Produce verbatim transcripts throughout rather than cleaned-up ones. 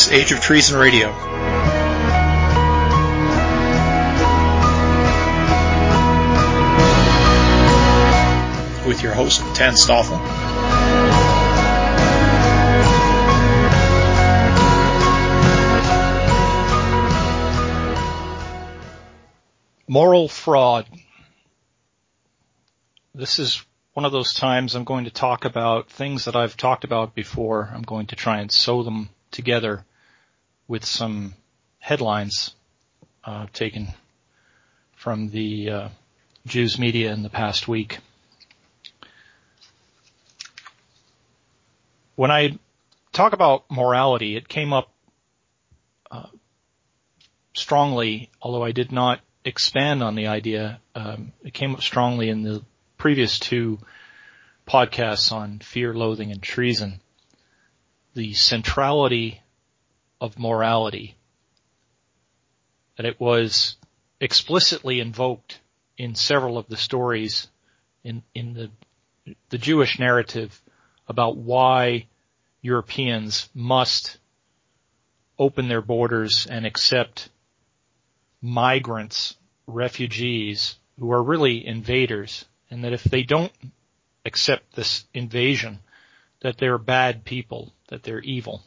is Age of Treason Radio. With your host, Tan Stoffel. Moral fraud. This is one of those times I'm going to talk about things that I've talked about before. I'm going to try and sew them together with some headlines uh, taken from the uh, Jews media in the past week. When I talk about morality, it came up uh, strongly, although I did not expand on the idea. Um, it came up strongly in the previous two podcasts on fear, loathing, and treason. The centrality of morality, that it was explicitly invoked in several of the stories in, in the, the Jewish narrative about why Europeans must open their borders and accept migrants, refugees, who are really invaders, and that if they don't accept this invasion, that they're bad people, that they're evil.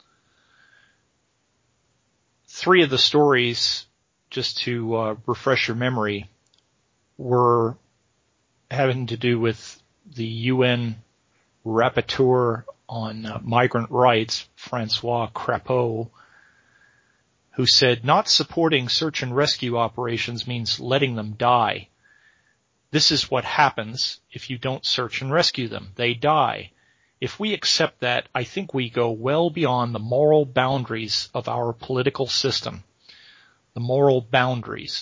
Three of the stories, just to uh, refresh your memory, were having to do with the U N rapporteur on uh, migrant rights, Francois Crapeau, who said, "Not supporting search and rescue operations means letting them die. This is what happens if you don't search and rescue them. They die. If we accept that, I think we go well beyond the moral boundaries of our political system." The moral boundaries.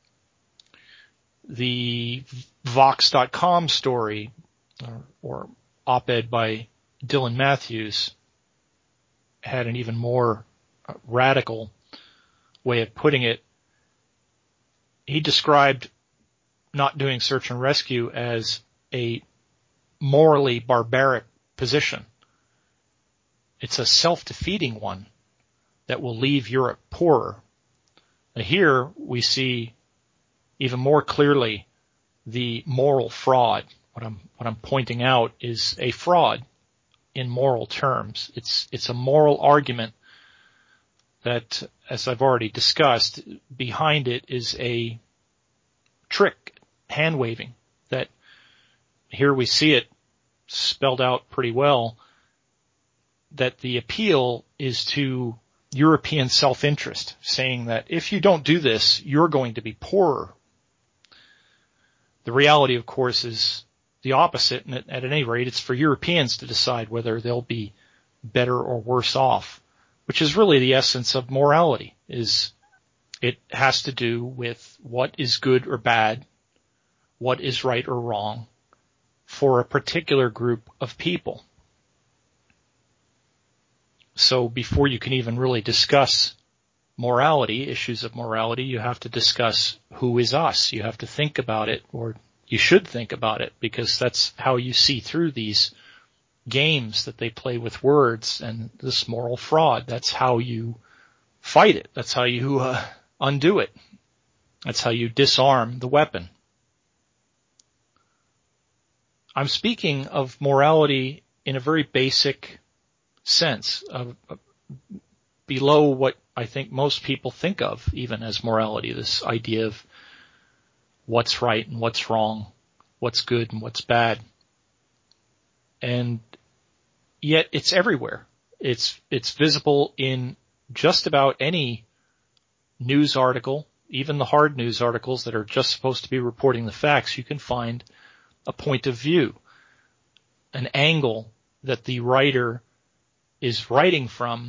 The Vox dot com story, or, or op-ed by Dylan Matthews, had an even more uh, radical way of putting it. He described not doing search and rescue as a morally barbaric position. It's a self-defeating one that will leave Europe poorer. Now here we see even more clearly the moral fraud. What I'm, what I'm pointing out is a fraud in moral terms. It's, it's a moral argument that, as I've already discussed, behind it is a trick, hand waving, that here we see it spelled out pretty well, that the appeal is to European self-interest, saying that if you don't do this, you're going to be poorer. The reality, of course, is the opposite, and at, at any rate, it's for Europeans to decide whether they'll be better or worse off, which is really the essence of morality. Is it has to do with what is good or bad, what is right or wrong for a particular group of people. So before you can even really discuss morality, issues of morality, you have to discuss who is us. You have to think about it, or you should think about it, because that's how you see through these games that they play with words and this moral fraud. That's how you fight it. That's how you uh, undo it. That's how you disarm the weapon. I'm speaking of morality in a very basic sense, of, of below what I think most people think of even as morality, this idea of what's right and what's wrong, what's good and what's bad. And yet it's everywhere. It's, it's visible in just about any news article, even the hard news articles that are just supposed to be reporting the facts. You can find a point of view, an angle that the writer is writing from.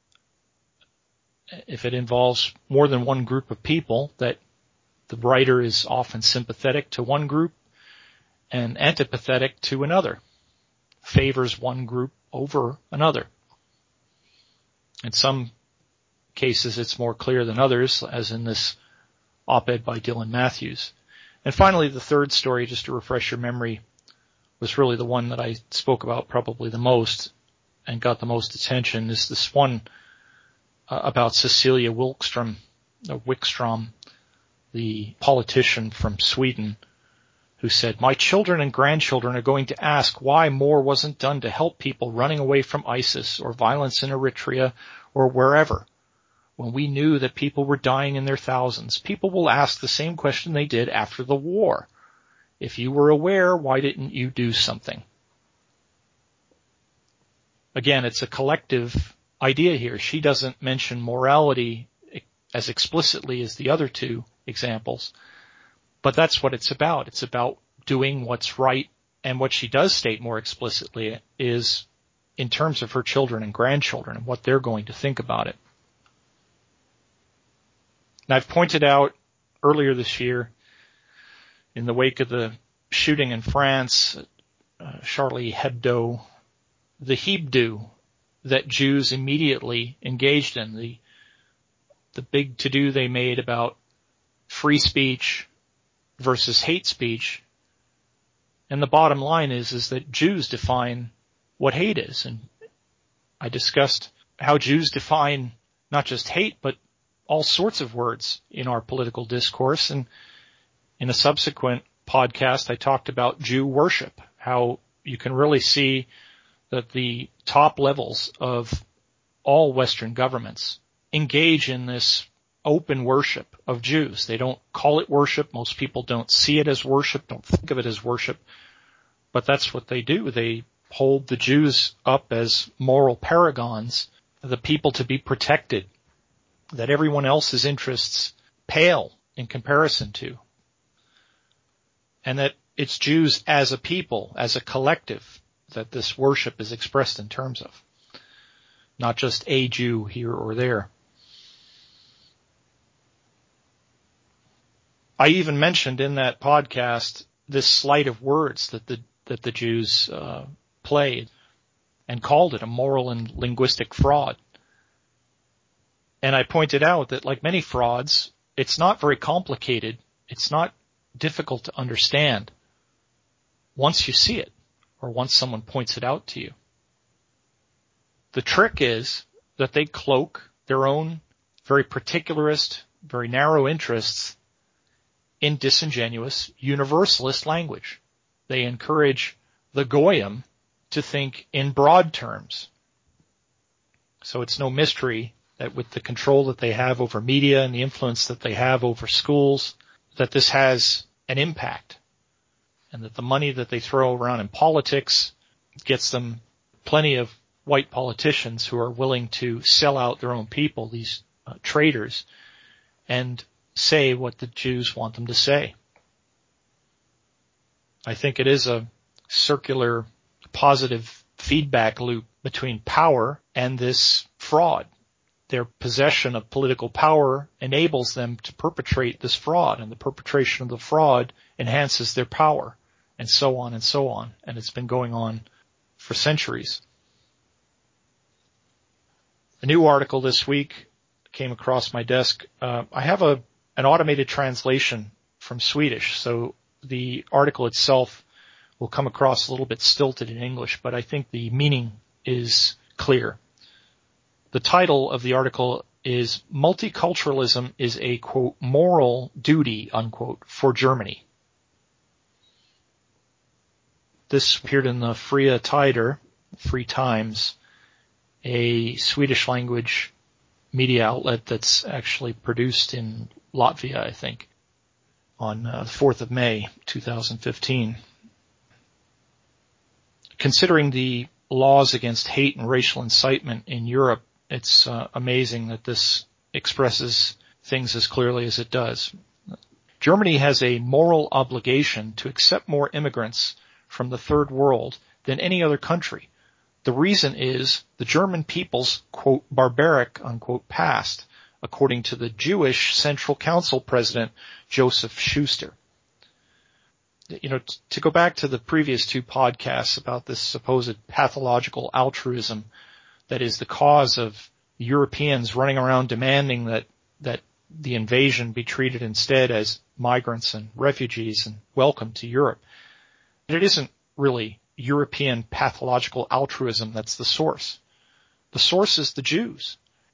If it involves more than one group of people, that the writer is often sympathetic to one group and antipathetic to another, favors one group over another. In some cases, it's more clear than others, as in this op-ed by Dylan Matthews. And finally, the third story, just to refresh your memory, was really the one that I spoke about probably the most and got the most attention, is this one uh, about Cecilia Wilkstrom, uh, Wickstrom, the politician from Sweden, who said, "My children and grandchildren are going to ask why more wasn't done to help people running away from ISIS or violence in Eritrea or wherever. When we knew that people were dying in their thousands, people will ask the same question they did after the war. If you were aware, why didn't you do something?" Again, it's a collective idea here. She doesn't mention morality as explicitly as the other two examples, but that's what it's about. It's about doing what's right, and what she does state more explicitly is in terms of her children and grandchildren and what they're going to think about it. And I've pointed out earlier this year, in the wake of the shooting in France, uh, Charlie Hebdo, the Hebdo that Jews immediately engaged in, the the big to-do they made about free speech versus hate speech. And the bottom line is, is that Jews define what hate is. And I discussed how Jews define not just hate, but all sorts of words in our political discourse. And in a subsequent podcast, I talked about Jew worship, how you can really see that the top levels of all Western governments engage in this open worship of Jews. They don't call it worship. Most people don't see it as worship, don't think of it as worship, but that's what they do. They hold the Jews up as moral paragons, the people to be protected, that everyone else's interests pale in comparison to. And that it's Jews as a people, as a collective, that this worship is expressed in terms of, not just a Jew here or there. I even mentioned in that podcast this sleight of words that the that the Jews uh, played, and called it a moral and linguistic fraud. And I pointed out that, like many frauds, it's not very complicated. It's not difficult to understand once you see it, or once someone points it out to you. The trick is that they cloak their own very particularist, very narrow interests in disingenuous universalist language. They encourage the Goyim to think in broad terms. So it's no mystery that with the control that they have over media and the influence that they have over schools, that this has an impact, and that the money that they throw around in politics gets them plenty of white politicians who are willing to sell out their own people, these uh, traitors, and say what the Jews want them to say. I think it is a circular positive feedback loop between power and this fraud. Their possession of political power enables them to perpetrate this fraud, and the perpetration of the fraud enhances their power, and so on and so on. And it's been going on for centuries. A new article this week came across my desk. Uh, I have a an automated translation from Swedish, so the article itself will come across a little bit stilted in English, but I think the meaning is clear. The title of the article is "Multiculturalism is a, quote, moral duty," unquote, for Germany. This appeared in the Fria Tider, Free Times, a Swedish language media outlet that's actually produced in Latvia, I think, on uh, the fourth of May, two thousand fifteen. Considering the laws against hate and racial incitement in Europe, it's uh, amazing that this expresses things as clearly as it does. Germany has a moral obligation to accept more immigrants from the third world than any other country. The reason is the German people's, quote, barbaric, unquote, past, according to the Jewish Central Council president, Joseph Schuster. You know, t- to go back to the previous two podcasts about this supposed pathological altruism that is the cause of Europeans running around demanding that, that the invasion be treated instead as migrants and refugees and welcome to Europe. It isn't really European pathological altruism that's the source. The source is the Jews.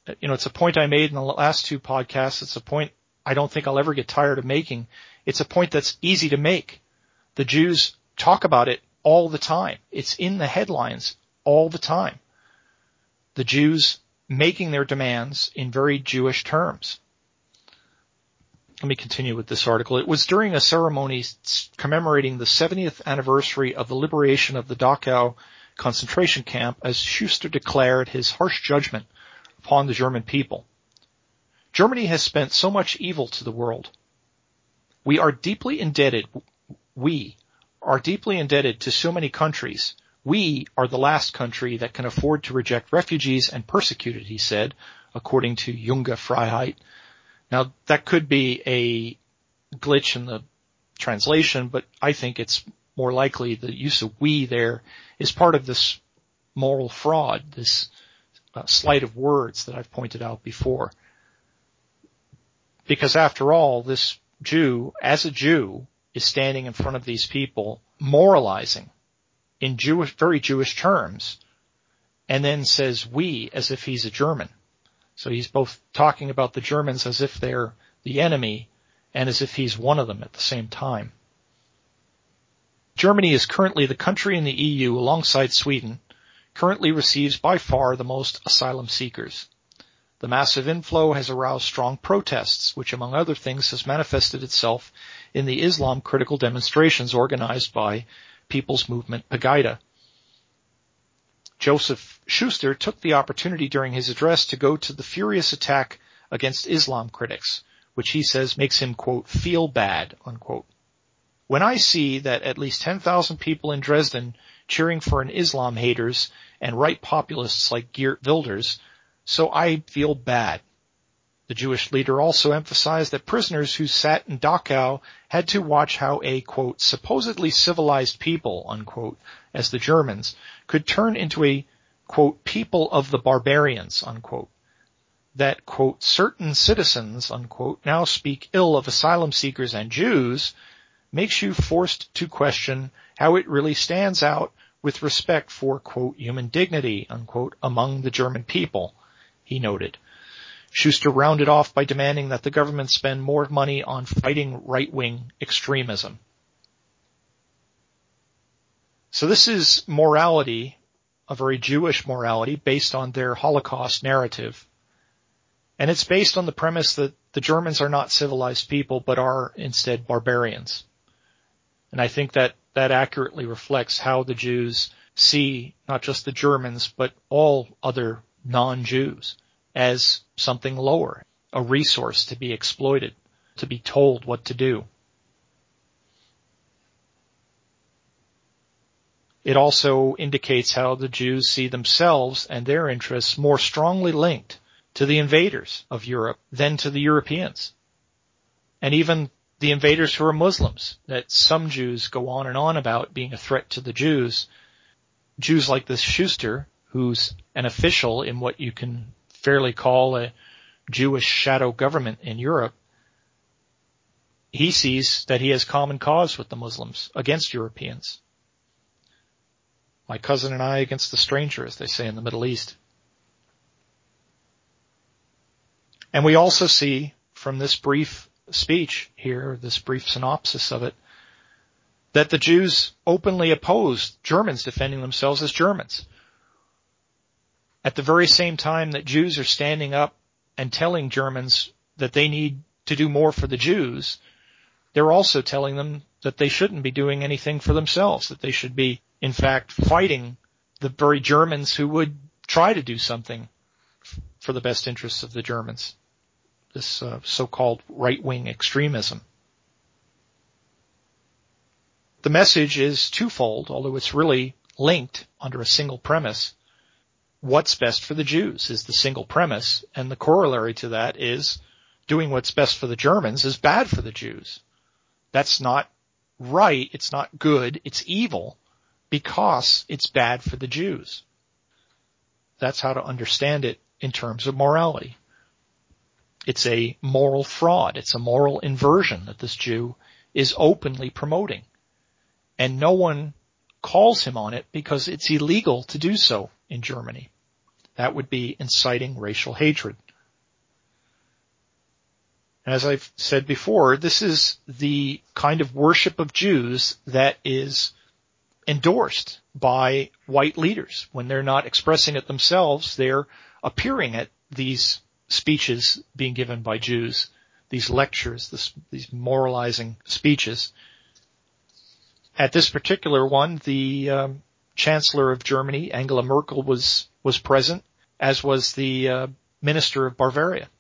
you know, it's a point I made in the last two podcasts. It's a point I don't think I'll ever get tired of making. It's a point that's easy to make. The Jews talk about it all the time. It's in the headlines all the time. The Jews making their demands in very Jewish terms. Let me continue with this article. It was during a ceremony commemorating the seventieth anniversary of the liberation of the Dachau concentration camp as Schuster declared his harsh judgment upon the German people. Germany has spent so much evil to the world. We are deeply indebted, we are deeply indebted to so many countries. We are the last country that can afford to reject refugees and persecuted, he said, according to Junge Freiheit. Now, that could be a glitch in the translation, but I think it's more likely the use of we there is part of this moral fraud, this uh, sleight of words that I've pointed out before. Because after all, this Jew, as a Jew, is standing in front of these people, moralizing in Jewish, very Jewish terms, and then says we as if he's a German. So he's both talking about the Germans as if they're the enemy and as if he's one of them at the same time. Germany is currently the country in the E U, alongside Sweden, currently receives by far the most asylum seekers. The massive inflow has aroused strong protests, which among other things has manifested itself in the Islam critical demonstrations organized by People's Movement Pegida. Joseph Schuster took the opportunity during his address to go to the furious attack against Islam critics, which he says makes him, quote, feel bad, unquote. When I see that at least ten thousand people in Dresden cheering for an Islam haters and right populists like Geert Wilders, so I feel bad. The Jewish leader also emphasized that prisoners who sat in Dachau had to watch how a, quote, supposedly civilized people, unquote, as the Germans, could turn into a, quote, people of the barbarians, unquote. That, quote, certain citizens, unquote, now speak ill of asylum seekers and Jews makes you forced to question how it really stands out with respect for, quote, human dignity, unquote, among the German people, he noted. Schuster rounded off by demanding that the government spend more money on fighting right-wing extremism. So this is morality, a very Jewish morality based on their Holocaust narrative. And it's based on the premise that the Germans are not civilized people, but are instead barbarians. And I think that that accurately reflects how the Jews see not just the Germans, but all other non-Jews as something lower, a resource to be exploited, to be told what to do. It also indicates how the Jews see themselves and their interests more strongly linked to the invaders of Europe than to the Europeans. And even the invaders who are Muslims, that some Jews go on and on about being a threat to the Jews. Jews like this Schuster, who's an official in what you can fairly call a Jewish shadow government in Europe, he sees that he has common cause with the Muslims against Europeans. My cousin and I against the stranger, as they say in the Middle East. And we also see from this brief speech here, this brief synopsis of it, that the Jews openly opposed Germans defending themselves as Germans. At the very same time that Jews are standing up and telling Germans that they need to do more for the Jews, they're also telling them that they shouldn't be doing anything for themselves, that they should be, in fact, fighting the very Germans who would try to do something for the best interests of the Germans. This uh, so-called right-wing extremism. The message is twofold, although it's really linked under a single premise. What's best for the Jews is the single premise, and the corollary to that is doing what's best for the Germans is bad for the Jews. That's not right, it's not good, it's evil, because it's bad for the Jews. That's how to understand it in terms of morality. It's a moral fraud, it's a moral inversion that this Jew is openly promoting. And no one calls him on it because it's illegal to do so in Germany. That would be inciting racial hatred. As I've said before, this is the kind of worship of Jews that is endorsed by white leaders. When they're not expressing it themselves, they're appearing at these speeches being given by Jews, these lectures, this, these moralizing speeches. At this particular one, the um, Chancellor of Germany, Angela Merkel, was was present, as was the uh, Minister of Bavaria.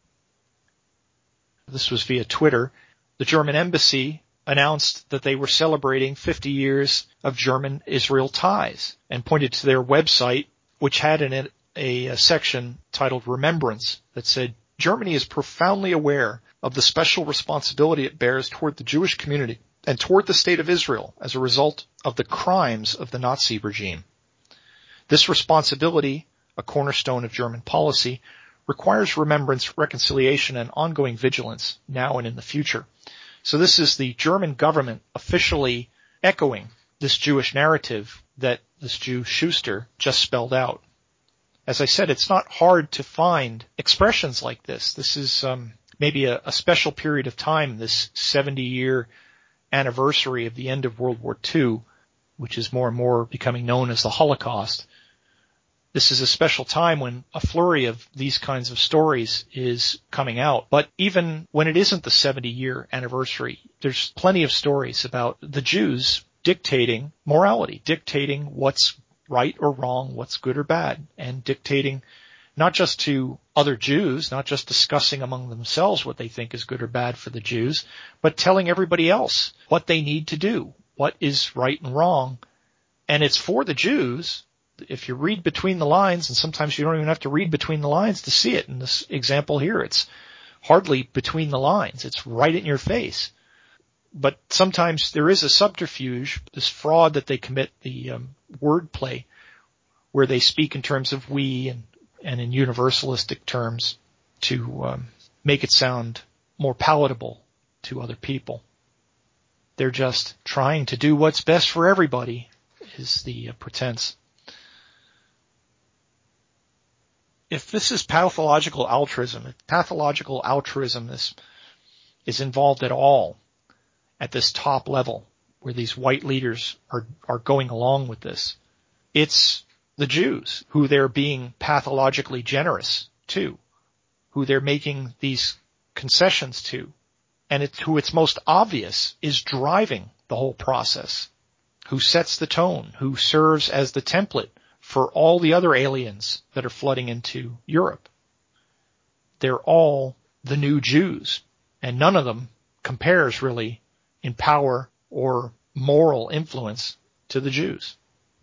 This was via Twitter. The German embassy announced that they were celebrating fifty years of German-Israel ties and pointed to their website, which had in it a, a section titled Remembrance that said, Germany is profoundly aware of the special responsibility it bears toward the Jewish community and toward the state of Israel as a result of the crimes of the Nazi regime. This responsibility, a cornerstone of German policy, requires remembrance, reconciliation, and ongoing vigilance now and in the future. So this is the German government officially echoing this Jewish narrative that this Jew Schuster just spelled out. As I said, it's not hard to find expressions like this. This is um, maybe a, a special period of time, this seventy-year anniversary of the end of World War Two, which is more and more becoming known as the Holocaust. This is a special time when a flurry of these kinds of stories is coming out. But even when it isn't the seventy-year anniversary, there's plenty of stories about the Jews dictating morality, dictating what's right or wrong, what's good or bad, and dictating not just to other Jews, not just discussing among themselves what they think is good or bad for the Jews, but telling everybody else what they need to do, what is right and wrong. And it's for the Jews. If you read between the lines, and sometimes you don't even have to read between the lines to see it. In this example here, it's hardly between the lines. It's right in your face. But sometimes there is a subterfuge, this fraud that they commit, the um, wordplay, where they speak in terms of we and, and in universalistic terms to um, make it sound more palatable to other people. They're just trying to do what's best for everybody, is the uh, pretense. If this is pathological altruism, if pathological altruism is, is involved at all at this top level where these white leaders are, are going along with this, it's the Jews who they're being pathologically generous to, who they're making these concessions to, and it's who it's most obvious is driving the whole process, who sets the tone, who serves as the template for all the other aliens that are flooding into Europe. They're all the new Jews, and none of them compares really in power or moral influence to the Jews.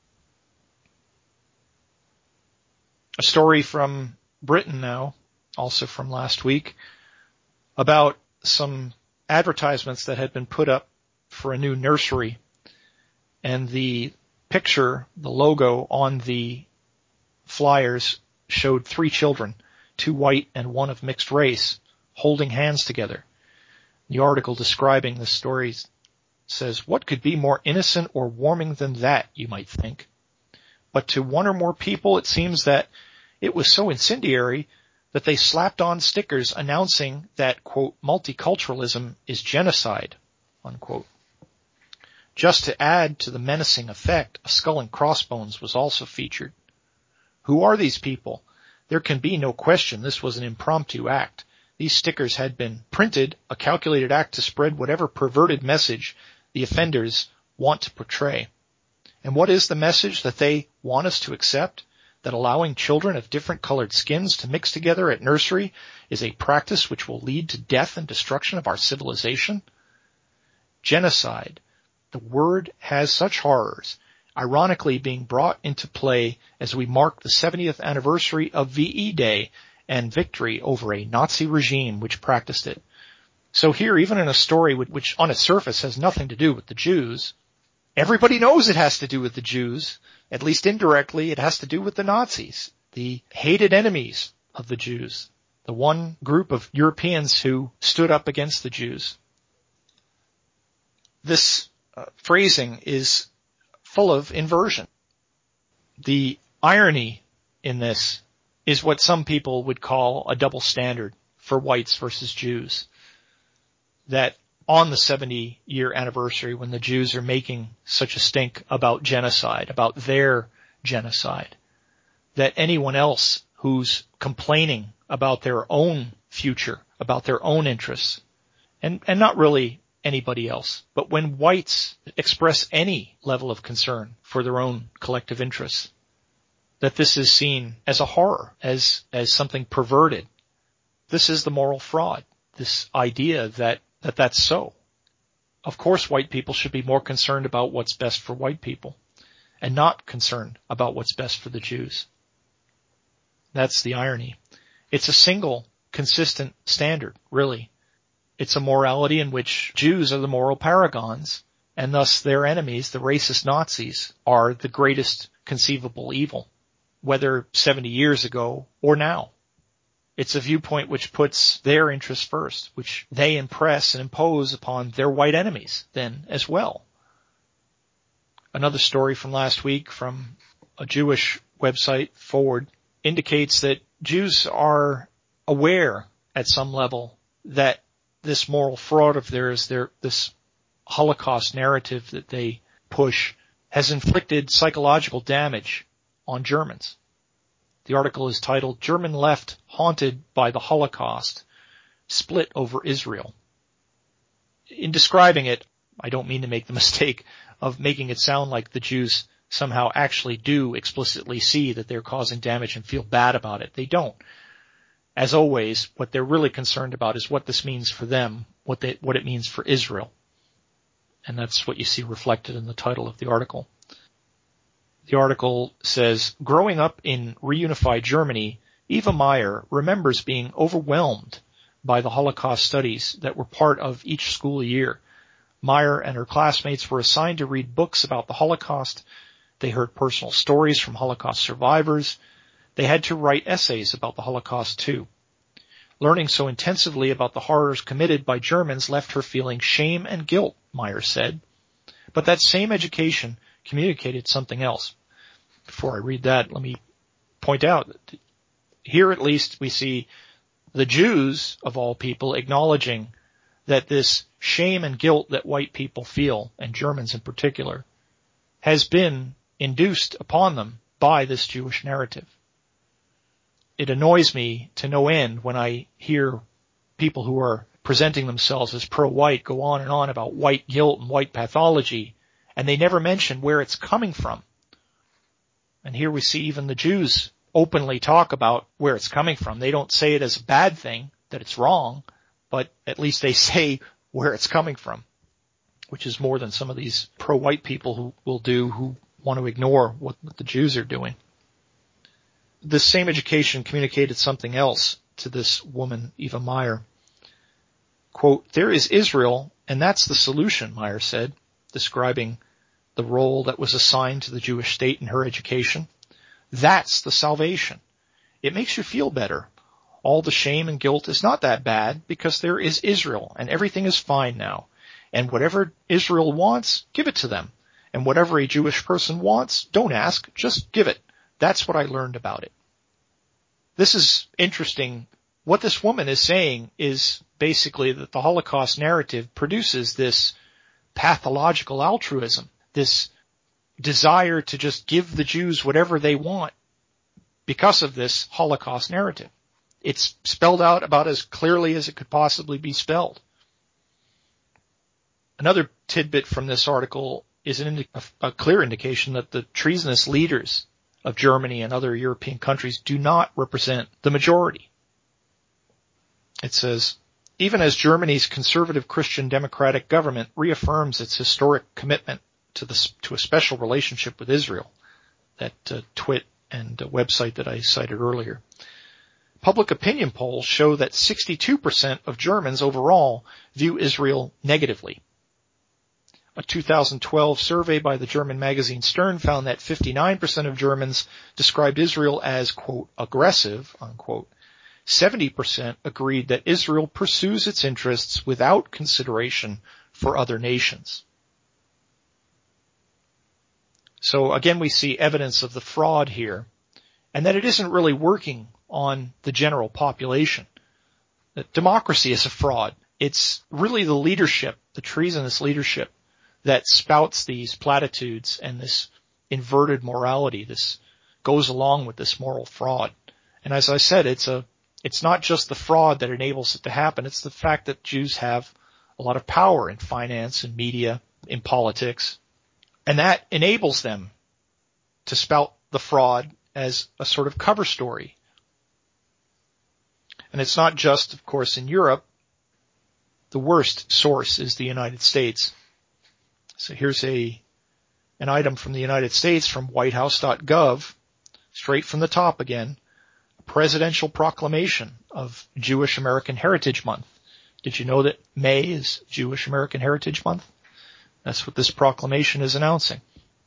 A story from Britain now, also from last week, about some advertisements that had been put up for a new nursery, and the picture, the logo on the flyers showed three children, two white and one of mixed race, holding hands together. The article describing the story says, what could be more innocent or warming than that, you might think? But to one or more people, it seems that it was so incendiary that they slapped on stickers announcing that, quote, multiculturalism is genocide, unquote. Just to add to the menacing effect, a skull and crossbones was also featured. Who are these people? There can be no question this was an impromptu act. These stickers had been printed, a calculated act to spread whatever perverted message the offenders want to portray. And what is the message that they want us to accept? That allowing children of different colored skins to mix together at nursery is a practice which will lead to death and destruction of our civilization? Genocide. The word has such horrors, ironically being brought into play as we mark the seventieth anniversary of V E Day and victory over a Nazi regime which practiced it. So here, even in a story which on its surface has nothing to do with the Jews, everybody knows it has to do with the Jews. At least indirectly, it has to do with the Nazis, the hated enemies of the Jews, the one group of Europeans who stood up against the Jews. This uh, phrasing is full of inversion. The irony in this is what some people would call a double standard for whites versus Jews. That on the seventy-year anniversary, when the Jews are making such a stink about genocide, about their genocide, that anyone else who's complaining about their own future, about their own interests, and, and not really anybody else, but when whites express any level of concern for their own collective interests, that this is seen as a horror, as, as something perverted. This is the moral fraud, this idea that, that that's so. Of course, white people should be more concerned about what's best for white people and not concerned about what's best for the Jews. That's the irony. It's a single, consistent standard, really. It's a morality in which Jews are the moral paragons, and thus their enemies, the racist Nazis, are the greatest conceivable evil, whether seventy years ago or now. It's a viewpoint which puts their interests first, which they impress and impose upon their white enemies then as well. Another story from last week from a Jewish website, Forward, indicates that Jews are aware at some level that this moral fraud of theirs, their, this Holocaust narrative that they push, has inflicted psychological damage on Germans. The article is titled, "German Left Haunted by the Holocaust, Split Over Israel." In describing it, I don't mean to make the mistake of making it sound like the Jews somehow actually do explicitly see that they're causing damage and feel bad about it. They don't. As always, what they're really concerned about is what this means for them, what they, what it means for Israel. And that's what you see reflected in the title of the article. The article says, growing up in reunified Germany, Eva Meyer remembers being overwhelmed by the Holocaust studies that were part of each school year. Meyer and her classmates were assigned to read books about the Holocaust. They heard personal stories from Holocaust survivors. They had to write essays about the Holocaust too. Learning so intensively about the horrors committed by Germans left her feeling shame and guilt, Meyer said. But that same education communicated something else. Before I read that, let me point out that here at least we see the Jews, of all people, acknowledging that this shame and guilt that white people feel, and Germans in particular, has been induced upon them by this Jewish narrative. It annoys me to no end when I hear people who are presenting themselves as pro-white go on and on about white guilt and white pathology, and they never mention where it's coming from. And here we see even the Jews openly talk about where it's coming from. They don't say it as a bad thing, that it's wrong, but at least they say where it's coming from, which is more than some of these pro-white people who will do, who want to ignore what the Jews are doing. This same education communicated something else to this woman, Eva Meyer. Quote, "There is Israel, and that's the solution," Meyer said, describing the role that was assigned to the Jewish state in her education. That's the salvation. It makes you feel better. All the shame and guilt is not that bad because there is Israel, and everything is fine now. And whatever Israel wants, give it to them. And whatever a Jewish person wants, don't ask, just give it. That's what I learned about it. This is interesting. What this woman is saying is basically that the Holocaust narrative produces this pathological altruism, this desire to just give the Jews whatever they want because of this Holocaust narrative. It's spelled out about as clearly as it could possibly be spelled. Another tidbit from this article is an indi- a clear indication that the treasonous leaders of Germany and other European countries do not represent the majority. It says, even as Germany's conservative Christian democratic government reaffirms its historic commitment to the, to a special relationship with Israel, that uh, twit and uh, website that I cited earlier, public opinion polls show that sixty-two percent of Germans overall view Israel negatively. A two thousand twelve survey by the German magazine Stern found that fifty-nine percent of Germans described Israel as, quote, aggressive, unquote. seventy percent agreed that Israel pursues its interests without consideration for other nations. So again, we see evidence of the fraud here, and that it isn't really working on the general population. That democracy is a fraud. It's really the leadership, the treasonous leadership, that spouts these platitudes and this inverted morality. This goes along with this moral fraud. And as I said, it's a, it's not just the fraud that enables it to happen. It's the fact that Jews have a lot of power in finance and media, in politics, and that enables them to spout the fraud as a sort of cover story. And it's not just, of course, in Europe. The worst source is the United States. So here's a, an item from the United States from white house dot gov, straight from the top again, a presidential proclamation of Jewish American Heritage Month. Did you know that May is Jewish American Heritage Month? That's what this proclamation is announcing.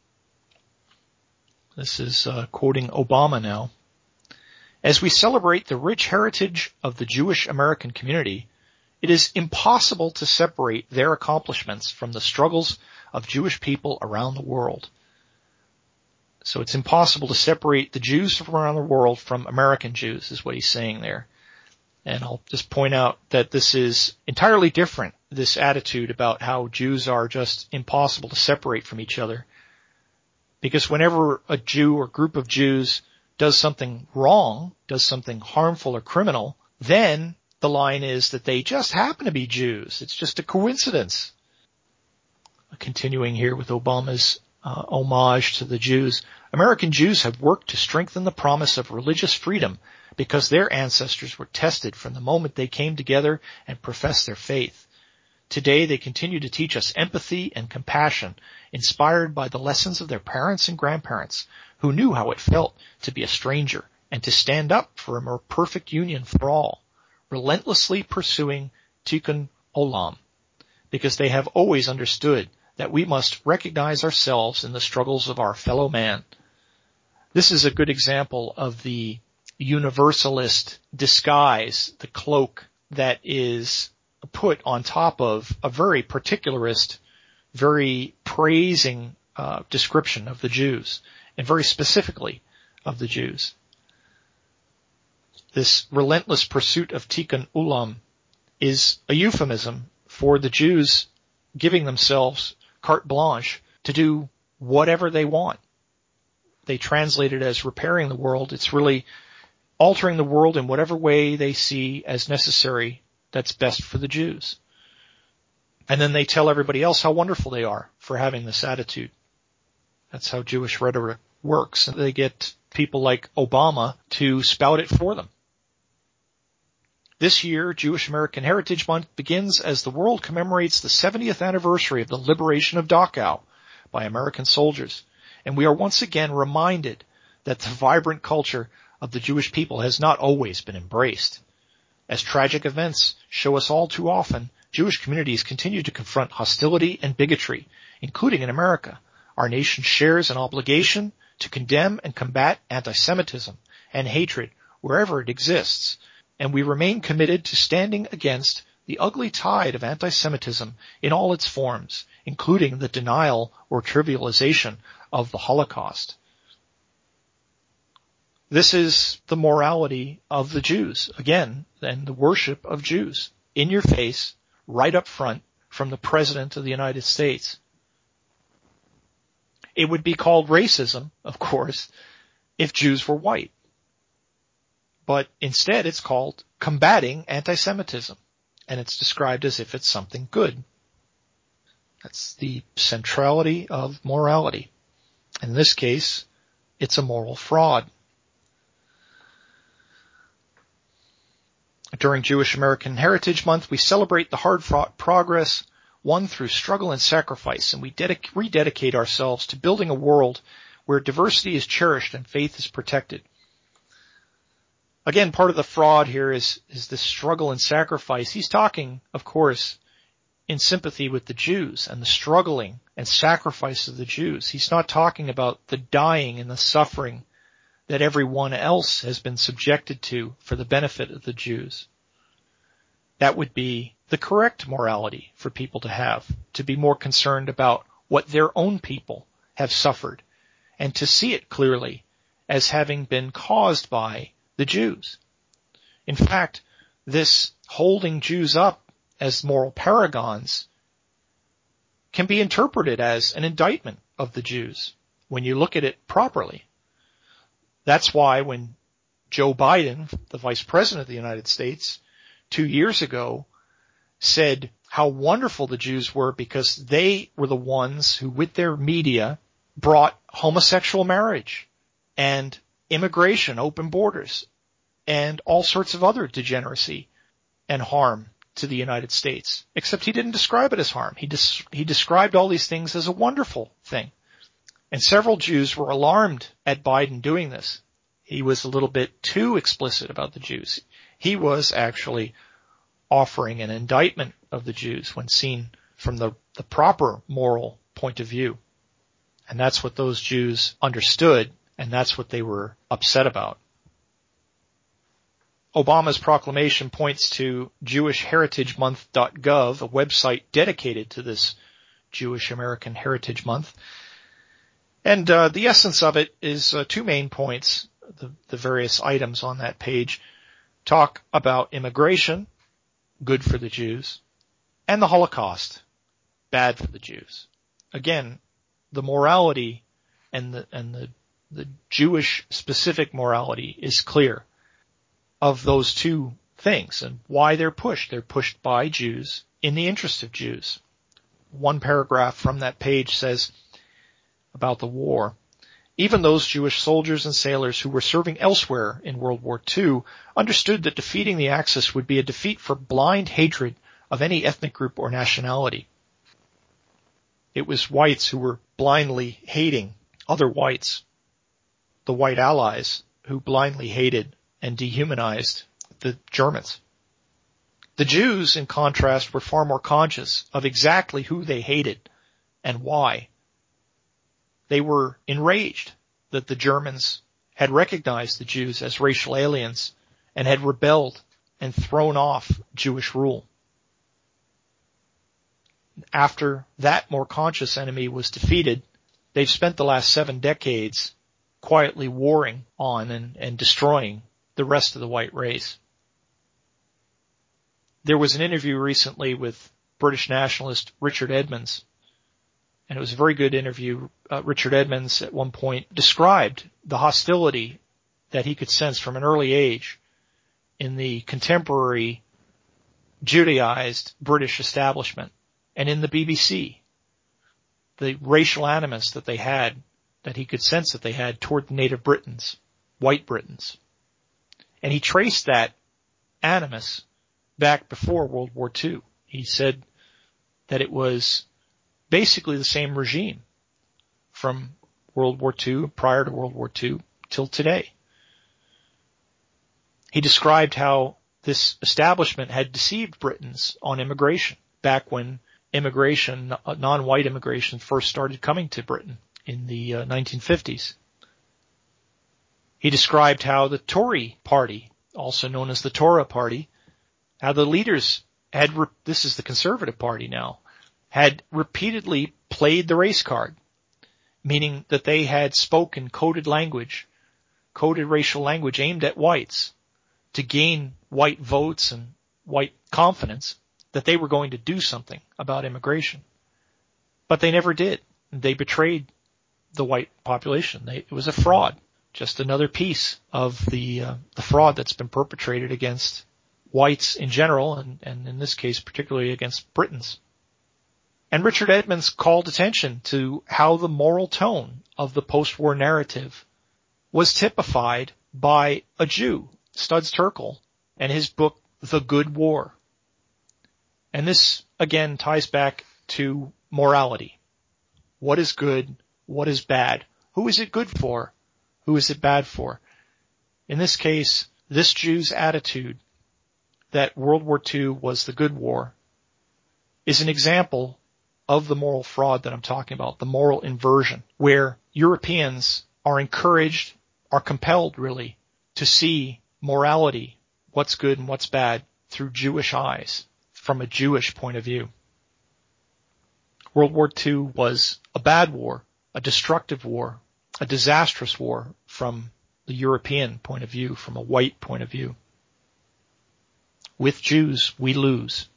This is uh, quoting Obama now. As we celebrate the rich heritage of the Jewish American community, it is impossible to separate their accomplishments from the struggles of Jewish people around the world. So it's impossible to separate the Jews from around the world from American Jews, is what he's saying there. And I'll just point out that this is entirely different, this attitude about how Jews are just impossible to separate from each other. Because whenever a Jew or group of Jews does something wrong, does something harmful or criminal, then the line is that they just happen to be Jews. It's just a coincidence. Continuing here with Obama's uh, homage to the Jews, American Jews have worked to strengthen the promise of religious freedom because their ancestors were tested from the moment they came together and professed their faith. Today they continue to teach us empathy and compassion, inspired by the lessons of their parents and grandparents, who knew how it felt to be a stranger and to stand up for a more perfect union for all, relentlessly pursuing tikkun olam, because they have always understood that we must recognize ourselves in the struggles of our fellow man. This is a good example of the universalist disguise, the cloak that is put on top of a very particularist, very praising uh, description of the Jews, and very specifically of the Jews. This relentless pursuit of tikkun olam is a euphemism for the Jews giving themselves carte blanche to do whatever they want. They translate it as repairing the world. It's really altering the world in whatever way they see as necessary that's best for the Jews. And then they tell everybody else how wonderful they are for having this attitude. That's how Jewish rhetoric works. And they get people like Obama to spout it for them. This year, Jewish American Heritage Month begins as the world commemorates the seventieth anniversary of the liberation of Dachau by American soldiers. And we are once again reminded that the vibrant culture of the Jewish people has not always been embraced. As tragic events show us all too often, Jewish communities continue to confront hostility and bigotry, including in America. Our nation shares an obligation to condemn and combat anti-Semitism and hatred wherever it exists, and we remain committed to standing against the ugly tide of anti-Semitism in all its forms, including the denial or trivialization of the Holocaust. This is the morality of the Jews, again, and the worship of Jews, in your face, right up front, from the President of the United States. It would be called racism, of course, if Jews were white. But instead it's called combating anti-Semitism, and it's described as if it's something good. That's the centrality of morality. In this case, it's a moral fraud. During Jewish American Heritage Month, we celebrate the hard-fought progress won through struggle and sacrifice, and we dedic- rededicate ourselves to building a world where diversity is cherished and faith is protected. Again, part of the fraud here is, is this struggle and sacrifice. He's talking, of course, in sympathy with the Jews and the struggling and sacrifice of the Jews. He's not talking about the dying and the suffering that everyone else has been subjected to for the benefit of the Jews. That would be the correct morality for people to have, to be more concerned about what their own people have suffered, and to see it clearly as having been caused by the Jews. In fact, this holding Jews up as moral paragons can be interpreted as an indictment of the Jews when you look at it properly. That's why when Joe Biden, the Vice President of the United States, two years ago said how wonderful the Jews were because they were the ones who, with their media, brought homosexual marriage and immigration, open borders, and all sorts of other degeneracy and harm to the United States. Except he didn't describe it as harm. He des- he described all these things as a wonderful thing. And several Jews were alarmed at Biden doing this. He was a little bit too explicit about the Jews. He was actually offering an indictment of the Jews when seen from the, the proper moral point of view. And that's what those Jews understood, and that's what they were upset about. Obama's proclamation points to Jewish Heritage Month dot gov, a website dedicated to this Jewish American Heritage Month. And uh, the essence of it is uh, two main points. The, the various items on that page talk about immigration, good for the Jews, and the Holocaust, bad for the Jews. Again, the morality and the and the, the Jewish specific morality is clear of those two things and why they're pushed. They're pushed by Jews in the interest of Jews. One paragraph from that page says about the war, even those Jewish soldiers and sailors who were serving elsewhere in World War Two understood that defeating the Axis would be a defeat for blind hatred of any ethnic group or nationality. It was whites who were blindly hating other whites, the white allies who blindly hated and dehumanized the Germans. The Jews, in contrast, were far more conscious of exactly who they hated and why. They were enraged that the Germans had recognized the Jews as racial aliens and had rebelled and thrown off Jewish rule. After that more conscious enemy was defeated, they've spent the last seven decades quietly warring on and, and destroying the rest of the white race. There was an interview recently with British nationalist Richard Edmonds, and it was a very good interview. Uh, Richard Edmonds at one point described the hostility that he could sense from an early age in the contemporary Judaized British establishment and in the B B C, the racial animus that they had, that he could sense that they had toward the native Britons, white Britons. And he traced that animus back before World War Two. He said that it was basically the same regime from World War Two, prior to World War Two, till today. He described how this establishment had deceived Britons on immigration back when immigration, non-white immigration, first started coming to Britain in the uh, nineteen fifties. He described how the Tory party, also known as the Torah party, how the leaders had, re- this is the Conservative Party now, had repeatedly played the race card, meaning that they had spoken coded language, coded racial language aimed at whites to gain white votes and white confidence that they were going to do something about immigration. But they never did. They betrayed the white population. They, it was a fraud, just another piece of the uh, the fraud that's been perpetrated against whites in general, and, and in this case particularly against Britons. And Richard Edmonds called attention to how the moral tone of the post-war narrative was typified by a Jew, Studs Terkel, and his book, The Good War. And this, again, ties back to morality. What is good? What is bad? Who is it good for? Who is it bad for? In this case, this Jew's attitude that World War Two was the good war is an example of the moral fraud that I'm talking about, the moral inversion, where Europeans are encouraged, are compelled really, to see morality, what's good and what's bad, through Jewish eyes, from a Jewish point of view. World War Two was a bad war, a destructive war, a disastrous war from the European point of view, from a white point of view. With Jews, we lose.